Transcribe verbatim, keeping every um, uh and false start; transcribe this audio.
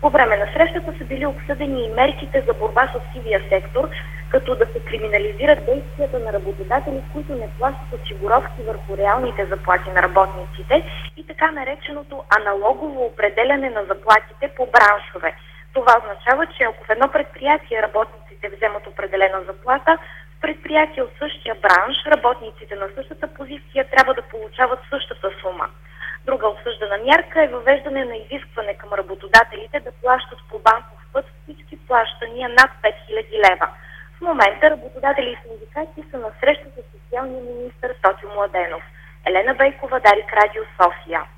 По време на срещата са били обсъдени и мерките за борба с сивия сектор, като да се криминализират действията на работодатели, които не плащат осигуровки върху реалните заплати на работниците, и така нареченото аналогово определяне на заплатите по браншове. Това означава, че ако в едно предприятие работниците вземат определена заплата, в предприятие от същия бранш работниците на същата позиция трябва да получават същата сума. Друга обсъждана мярка е въвеждане на изискване към работодателите да плащат по банков път всички плащания над пет хиляди лева. В момента работодатели и синдикати са на среща с социалния министър Тотю Младенов. Елена Бейкова, Дарик Радио, София.